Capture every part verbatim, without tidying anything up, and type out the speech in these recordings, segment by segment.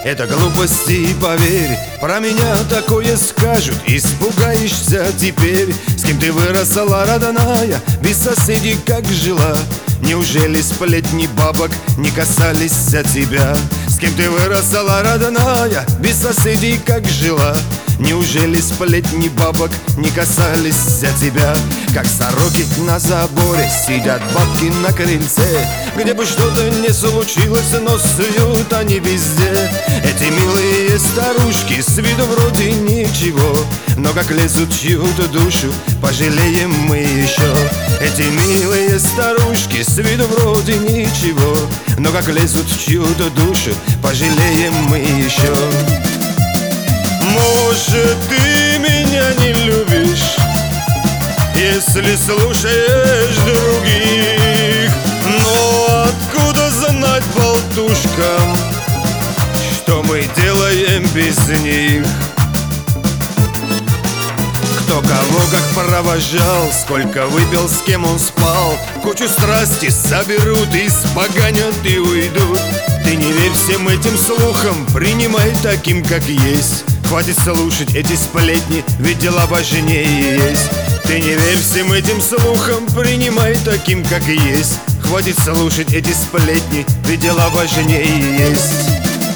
Это глупости, поверь, про меня такое скажут. Испугаешься теперь, с кем ты выросла, родная, без соседей как жила. Неужели сплетни бабок не касались тебя? С кем ты выросла, родная, без соседей как жила. Неужели сплетни бабок не касались тебя? Как сороки на заборе сидят бабки на крыльце. Где бы что-то не случилось, но суют они везде. Эти милые старушки с виду вроде ничего, но как лезут в чью-то душу, пожалеем мы еще. Эти милые старушки с виду вроде ничего, но как лезут в чью-то душу, пожалеем мы еще. Может, ты меня не любишь, если слушаешь других, но откуда знать болтушкам, что мы делаем без них? Кто кого как провожал, сколько выпил, с кем он спал, кучу страсти соберут, испоганят и уйдут. Ты не верь всем этим слухам, принимай таким, как есть. Хватит слушать эти сплетни, ведь дела важнее есть. Ты не верь всем этим слухам, принимай таким, как есть. Хватит слушать эти сплетни, ведь дела важнее есть.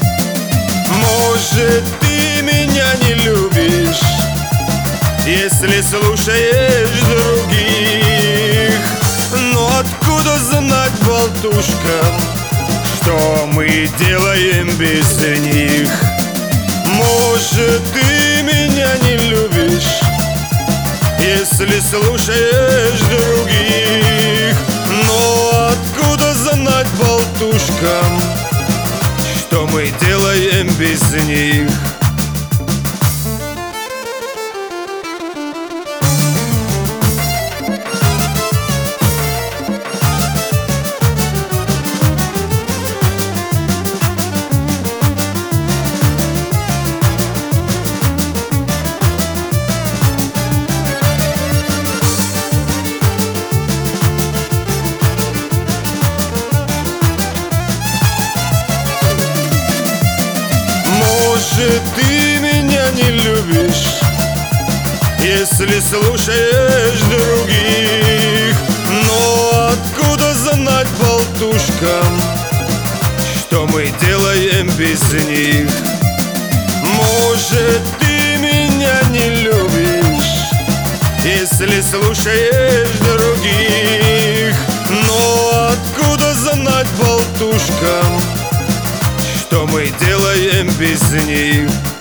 Может, ты меня не любишь, если слушаешь других, но откуда знать болтушкам, что мы делаем без них? Может, ты меня не любишь, если слушаешь других, но откуда знать болтушкам, что мы делаем без них? Может, ты меня не любишь, если слушаешь других, но откуда знать болтушкам, что мы делаем без них? Может, ты меня не любишь, если слушаешь других, но откуда знать болтушкам, что мы делаем без них?